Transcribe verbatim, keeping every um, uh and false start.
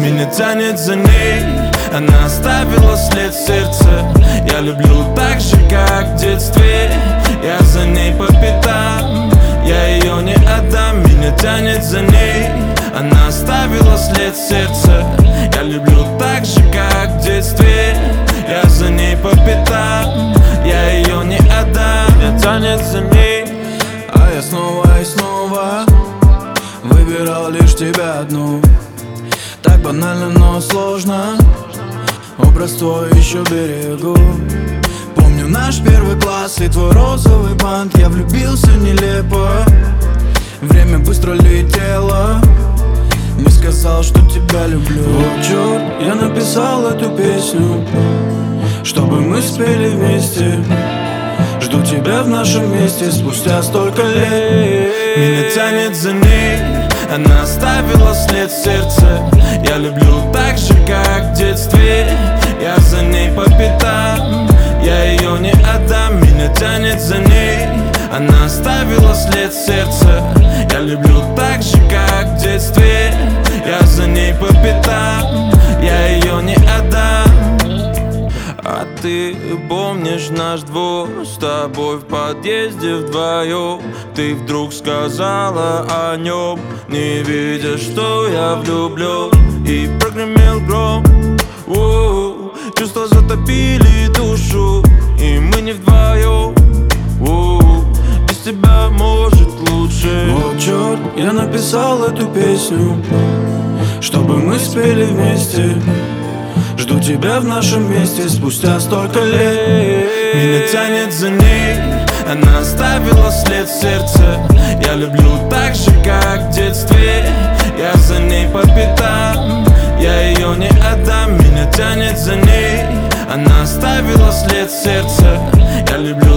Меня тянет за ней, она оставила след в сердце. Я люблю так же, как в детстве. Я за ней по пятам, я ее не отдам. Меня тянет за ней, она оставила след в сердце. Я люблю так же, как в детстве. Я за ней по пятам, я ее не отдам. Меня тянет за ней, а я снова и снова выбирал лишь тебя одну. Так банально, но сложно. Образ твой еще берегу. Помню наш первый класс и твой розовый бант. Я влюбился нелепо, время быстро летело. Не сказал, что тебя люблю. О, черт, я написал эту песню, чтобы мы спели вместе. Жду тебя в нашем месте спустя столько лет. Меня тянет за ней, она оставила след в сердце. Я люблю так же, как в детстве. Я за ней по пятам, я ее не отдам. Меня тянет за ней, она оставила след в сердце. Я люблю так же, как в детстве. Я за ней по пятам, я ее не отдам. А ты помнишь наш двор с тобой в подъезде вдвоем? Ты вдруг сказала о нем, не видя, что я влюблен. И прогремел гром, у-у-у. Чувства затопили душу, и мы не вдвоем. У-у-у. Без тебя может лучше. О, черт, я написал эту песню, чтобы мы спели вместе. Жду тебя в нашем месте спустя столько лет. Меня тянет за ней, она оставила след в сердце. Я люблю так же, как в детстве. Я за ней по пятам, я ее не отдам. Меня тянет за ней, она оставила след в сердце. Я люблю